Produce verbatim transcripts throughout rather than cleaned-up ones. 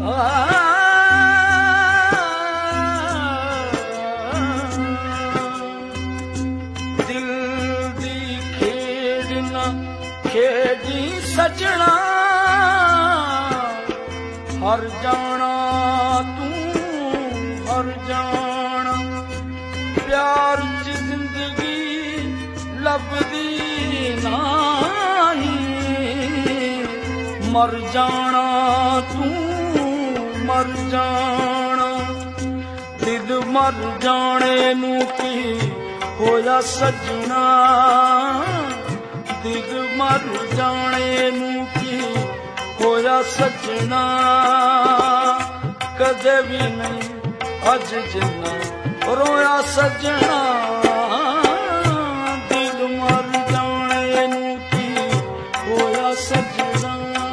दिल दी खेड ना खेडी सजना हर जाना तू हर जाना प्यार च जिंदगी लभदी नाही मर जाना तू मर जाना दिल मर जाने नू की होया सजना दिल मर जाने नू की होया सजना कदे भी नहीं अज जिन्ना रोया सजना दिल मर जाने नू की होया सजना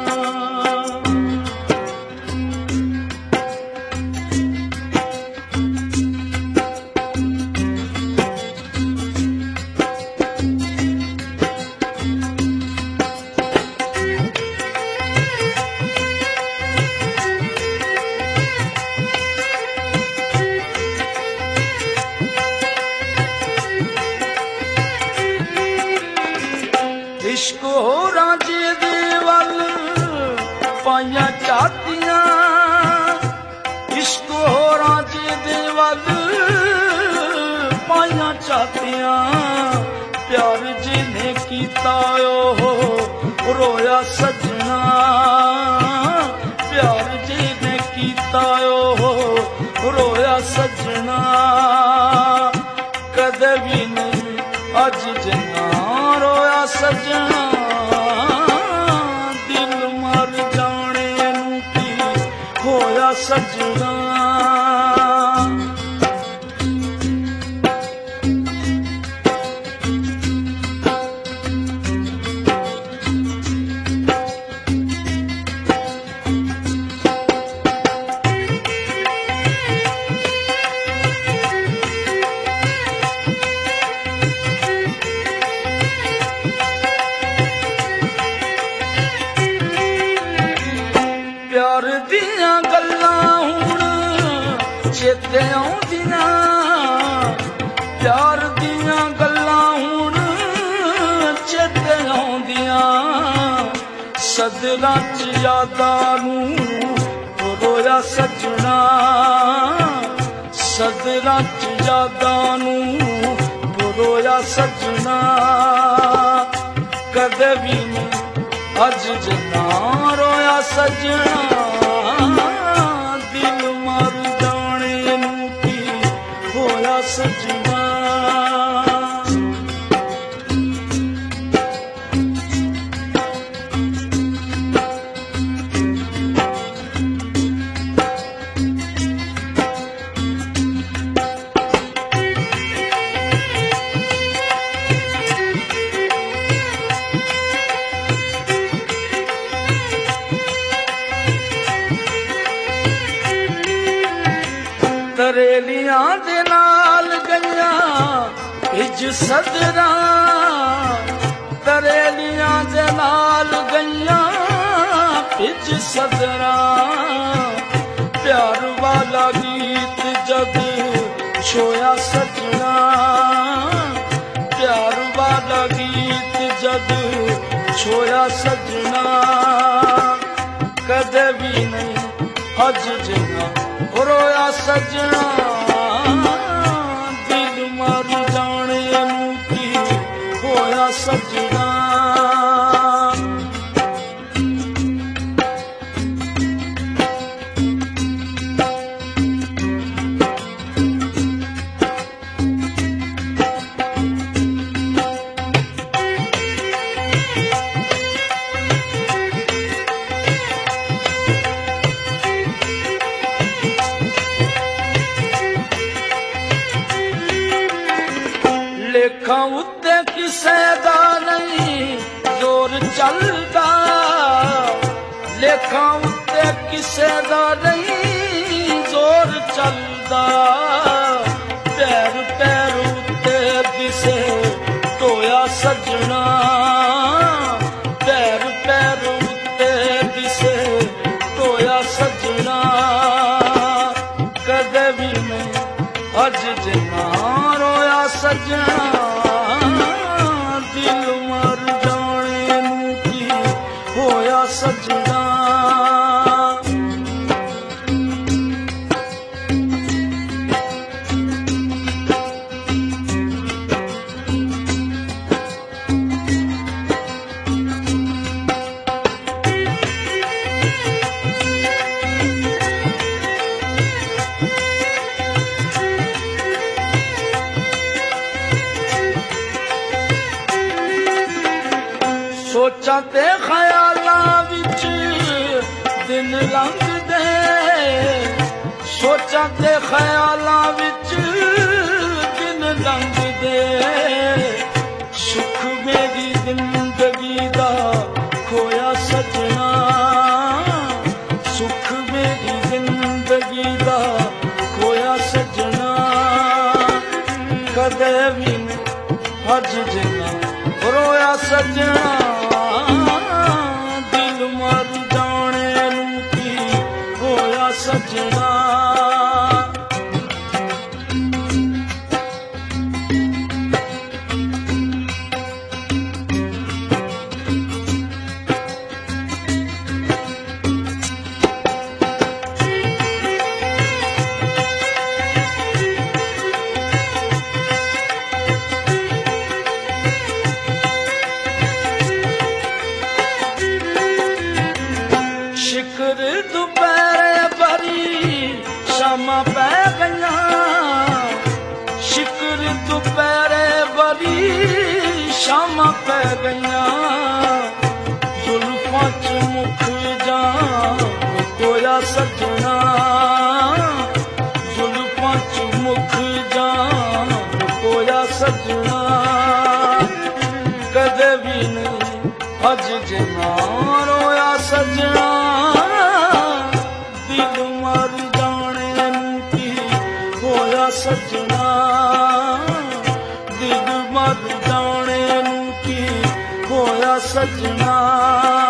इश्क हो राजे दे वल पाइया चातियां इश्क हो राजे दे वल पाइया चातियां प्यार जिन्हें कीता हो रोया सजना प्यार जिन्हें कीता हो रोया सजना कदे भी नहीं अज जना रोया सजना दिल मर जाने नू की होया सजना प्यार दियां गल्लां हुण चेते आउंदियां प्यार दियां गल्लां हुण चेते आउंदियां सदरां च यादां नूं रोया सजना सदरां च यादां नूं रोया सजना कदे भी नहीं अज जना रोया सजना दिल मर जाने नू की होया सजना तरेलियां दे नाल गईयां हिज सदरा तरेलियां दे नाल गईयां हिज सदरा प्यार वाला गीत जग छोया सजना प्यार वाला गीत जग छोया सजना कदे भी नहीं अज जना रोया सजना दिल मर जाने नू की होया सजना लेखा उत्ते किसे दा नहीं जोर चलदा लेखा उत्ते किसे दा नहीं जोर चलदा पैर पैर उत्ते दिसे टोया सजना पैर पैर उत्ते दिसे टोया सजना कदे भी नहीं अज जिना रोया सजना दिल मर जाने नू की होया सजना सोचा ते ख्यालां विच दिन लंघदे सोचा ते ख्यालां विच दिन लंघदे सुख मेरी जिंदगी दा खोया सजना सुख मेरी जिंदगी दा खोया सजना कदे भी अज जिना रोया सजना दिल मर जाने नू की होया सजना शिकर दोपहरे भरी शामा पै गईया शिकर दोपहरे भरी शामा पै गईया जुल्फां च मुख जान कोया सजना जुल्फां च मुख जान कोया सजना कदे भी नहीं अज जिना रोया सजना सजना दिल मर जाने नू की होया सजना